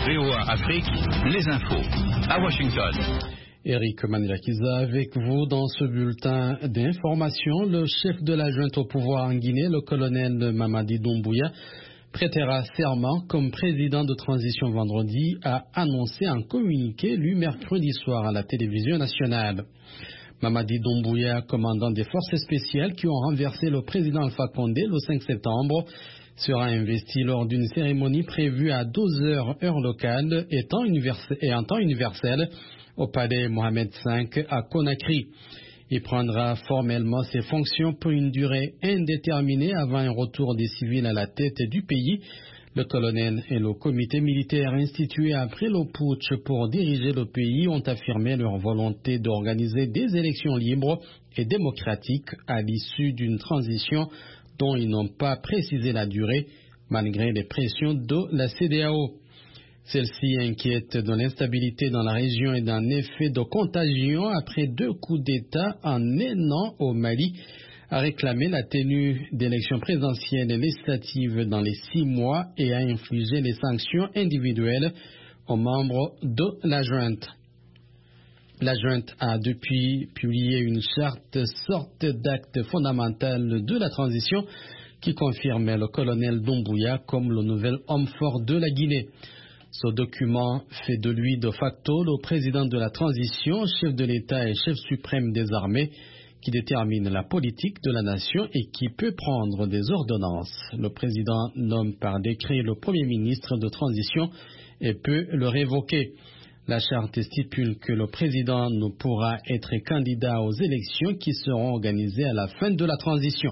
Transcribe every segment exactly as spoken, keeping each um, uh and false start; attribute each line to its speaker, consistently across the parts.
Speaker 1: V O A Afrique, les infos. À Washington.
Speaker 2: Eric Manirakiza avec vous dans ce bulletin d'information. Le chef de la junte au pouvoir en Guinée, le colonel Mamadi Doumbouya, prêtera serment comme président de transition vendredi, a annoncé un communiqué lu mercredi soir à la télévision nationale. Mamadi Doumbouya, commandant des forces spéciales qui ont renversé le président Alpha Condé le cinq septembre, sera investi lors d'une cérémonie prévue à douze heures heure locale et en temps universel au palais Mohamed cinq à Conakry. Il prendra formellement ses fonctions pour une durée indéterminée avant un retour des civils à la tête du pays. Le colonel et le comité militaire institué après le putsch pour diriger le pays ont affirmé leur volonté d'organiser des élections libres et démocratiques à l'issue d'une transition dont ils n'ont pas précisé la durée, malgré les pressions de la C D A O. Celle-ci inquiète de l'instabilité dans la région et d'un effet de contagion après deux coups d'État en un an au Mali, a réclamé la tenue d'élections présidentielles et législatives dans les six mois et a infligé les sanctions individuelles aux membres de la junte. La junte a depuis publié une charte, sorte d'acte fondamental de la transition qui confirmait le colonel Doumbouya comme le nouvel homme fort de la Guinée. Ce document fait de lui de facto le président de la transition, chef de l'État et chef suprême des armées, qui détermine la politique de la nation et qui peut prendre des ordonnances. Le président nomme par décret le premier ministre de transition et peut le révoquer. La charte stipule que le président ne pourra être candidat aux élections qui seront organisées à la fin de la transition.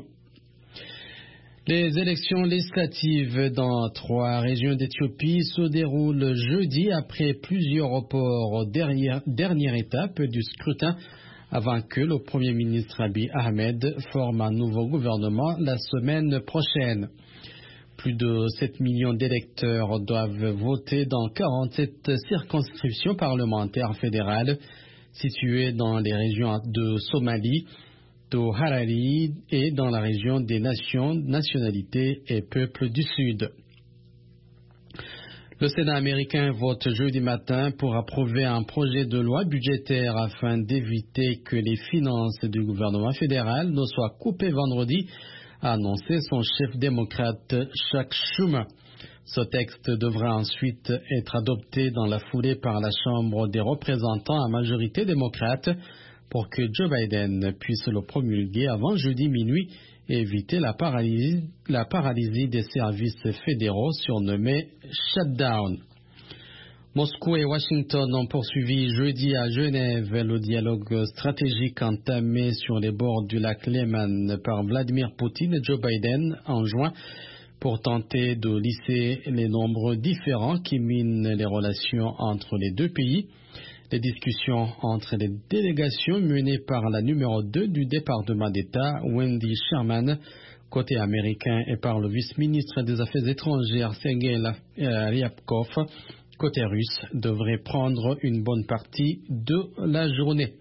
Speaker 2: Les élections législatives dans trois régions d'Éthiopie se déroulent jeudi après plusieurs reports dernière, dernière étape du scrutin avant que le Premier ministre Abiy Ahmed forme un nouveau gouvernement la semaine prochaine. Plus de sept millions d'électeurs doivent voter dans quarante-sept circonscriptions parlementaires fédérales situées dans les régions de Somalie, de Harari et dans la région des nations, nationalités et peuples du Sud. Le Sénat américain vote jeudi matin pour approuver un projet de loi budgétaire afin d'éviter que les finances du gouvernement fédéral ne soient coupées vendredi, a annoncé son chef démocrate Chuck Schumer. Ce texte devra ensuite être adopté dans la foulée par la Chambre des représentants à majorité démocrate pour que Joe Biden puisse le promulguer avant jeudi minuit et éviter la paralysie, la paralysie des services fédéraux surnommés shutdown. Moscou et Washington ont poursuivi jeudi à Genève le dialogue stratégique entamé sur les bords du lac Léman par Vladimir Poutine et Joe Biden en juin pour tenter de lisser les nombreux différends qui minent les relations entre les deux pays. Les discussions entre les délégations menées par la numéro deux du département d'État, Wendy Sherman, côté américain, et par le vice-ministre des Affaires étrangères, Sergei Ryabkov, côté russe, devraient prendre une bonne partie de la journée.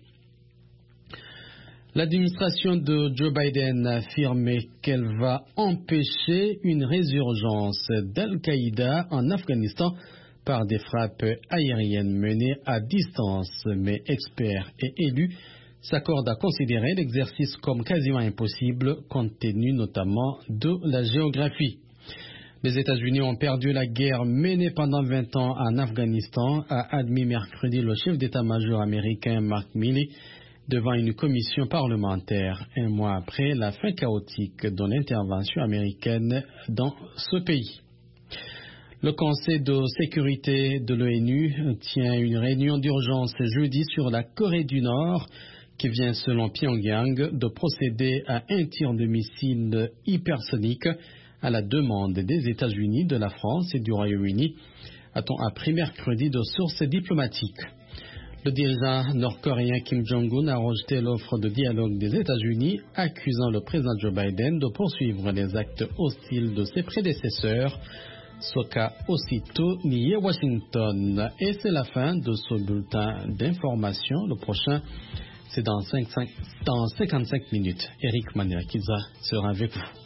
Speaker 2: L'administration de Joe Biden a affirmé qu'elle va empêcher une résurgence d'Al-Qaïda en Afghanistan par des frappes aériennes menées à distance, mais experts et élus s'accordent à considérer l'exercice comme quasiment impossible compte tenu notamment de la géographie. Les États-Unis ont perdu la guerre menée pendant vingt ans en Afghanistan, a admis mercredi le chef d'état-major américain Mark Milley devant une commission parlementaire, un mois après la fin chaotique de l'intervention américaine dans ce pays. Le Conseil de sécurité de l'ONU tient une réunion d'urgence jeudi sur la Corée du Nord qui vient, selon Pyongyang, de procéder à un tir de missile hypersonique à la demande des États-Unis, de la France et du Royaume-Uni, a-t-on appris mercredi de sources diplomatiques. Le dirigeant nord-coréen Kim Jong-un a rejeté l'offre de dialogue des États-Unis, accusant le président Joe Biden de poursuivre les actes hostiles de ses prédécesseurs, ce qu'a aussitôt nié Washington. Et c'est la fin de ce bulletin d'information. Le prochain, c'est dans, dans cinquante-cinq minutes. Eric Manirakiza sera avec vous.